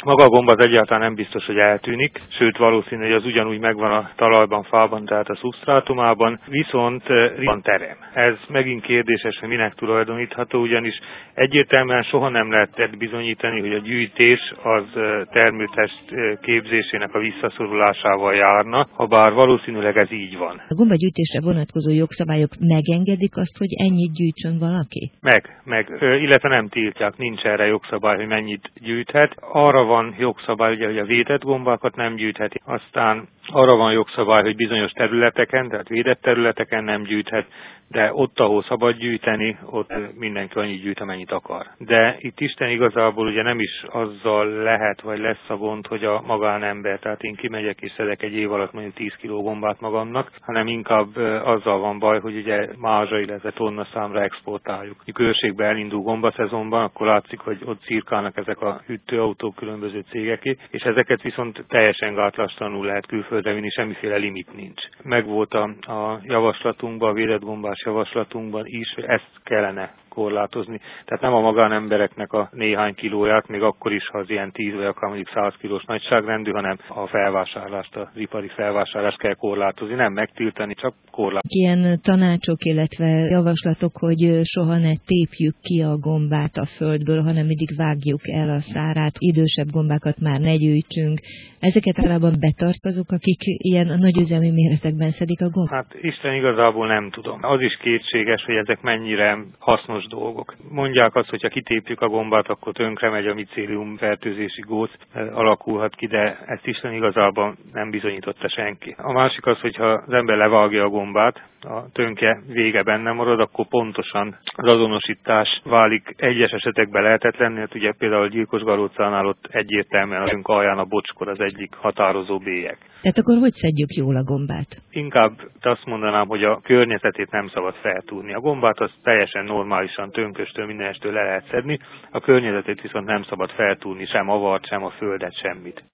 Maga a gomba az egyáltalán nem biztos, hogy eltűnik, sőt valószínű, hogy az ugyanúgy megvan a talajban, fában, tehát a szubsztrátumában, viszont van terem. Ez megint kérdéses, hogy minek tulajdonítható, ugyanis egyértelműen soha nem lehet bizonyítani, hogy a gyűjtés az termőtest képzésének a visszaszorulásával járna, habár valószínűleg ez így van. A gombagyűjtésre vonatkozó jogszabályok megengedik azt, hogy ennyit gyűjtsön valaki? Illetve nem tiltják, nincs erre jogszabály, hogy mennyit gyűjthet. Arra van jogszabály, ugye, hogy a védett gombákat nem gyűjtheti, aztán arra van jogszabály, hogy bizonyos területeken, tehát védett területeken nem gyűjthet, de ott, ahol szabad gyűjteni, ott mindenki annyit gyűjt, amennyit akar. De itt Isten igazából ugye nem is azzal lehet, vagy lesz a gond, hogy a magánember, tehát én kimegyek és szedek egy év alatt mondjuk 10 kg gombát magamnak, hanem inkább azzal van baj, hogy ugye mázsa, illetve tonna számra exportáljuk. A körségbe elindul gombaszezonban, akkor látszik, hogy ott cirkálnak ezek a hűtőautók különböző cégeké, és ezeket viszont teljesen gátlástalanul lehet külföldre vinni, semmiféle limit nincs. Megvolt a javaslatunkban, a védett gombás javaslatunkban is, hogy ezt kellene korlátozni. Tehát nem a magánembereknek a néhány kilóját, még akkor is, ha az ilyen 10 vagy akár mondjuk 100 kilós nagyságrendű, hanem a felvásárlást, az ipari felvásárlást kell korlátozni, nem megtiltani, csak korlátozni. Ilyen tanácsok, illetve javaslatok, hogy soha ne tépjük ki a gombát a földből, hanem mindig vágjuk el a szárát, idősebb gombákat már ne gyűjtsünk. Ezeket általában betart azok, akik ilyen nagyüzemi méretekben szedik a gombát? Hát Isten igazából nem tudom. Az is kétséges, hogy ezek mennyire hasznos dolgok. Mondják azt, hogy ha kitépjük a gombát, akkor tönkre megy a micélium fertőzési góc, alakulhat ki, de ezt Isten igazából nem bizonyította senki. A másik az, hogyha az ember levágja a gombát, a tönke vége benne marad, akkor pontosan az azonosítás válik egyes esetekben lehetetlenné, hát ugye például a gyilkos galócánál ott egyértelműen a tönk alján a bocskor az egyik határozó bélyeg. Tehát akkor hogy szedjük jól a gombát? Inkább azt mondanám, hogy a környezetét nem szabad feltúrni. A gombát az teljesen normálisan tönköstől, mindenestől le lehet szedni, a környezetét viszont nem szabad feltúrni, sem avart, sem a földet, semmit.